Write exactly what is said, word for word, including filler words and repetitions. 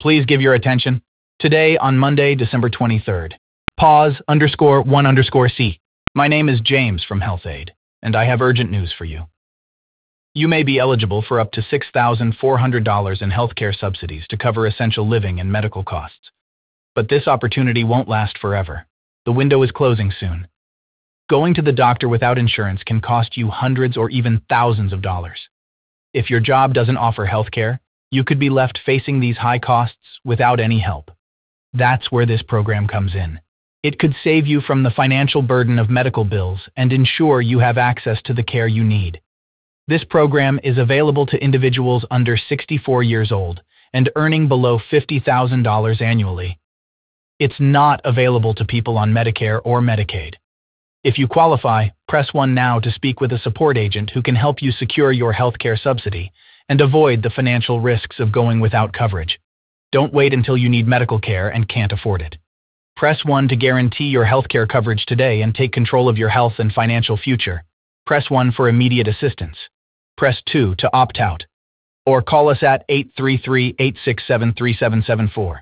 Please give your attention. Today, on Monday, December twenty-third. Pause underscore one underscore C. My name is James from HealthAid, and I have urgent news for you. You may be eligible for up to six thousand four hundred dollars in healthcare subsidies to cover essential living and medical costs. But this opportunity won't last forever. The window is closing soon. Going to the doctor without insurance can cost you hundreds or even thousands of dollars. If your job doesn't offer healthcare, you could be left facing these high costs without any help. That's where this program comes in. It could save you from the financial burden of medical bills and ensure you have access to the care you need. This program is available to individuals under sixty-four years old and earning below fifty thousand dollars annually. It's not available to people on Medicare or Medicaid. If you qualify, press one now to speak with a support agent who can help you secure your healthcare subsidy and avoid the financial risks of going without coverage. Don't wait until you need medical care and can't afford it. Press one to guarantee your healthcare coverage today and take control of your health and financial future. Press one for immediate assistance. Press two to opt out. Or call us at eight three three, eight six seven, three seven seven four.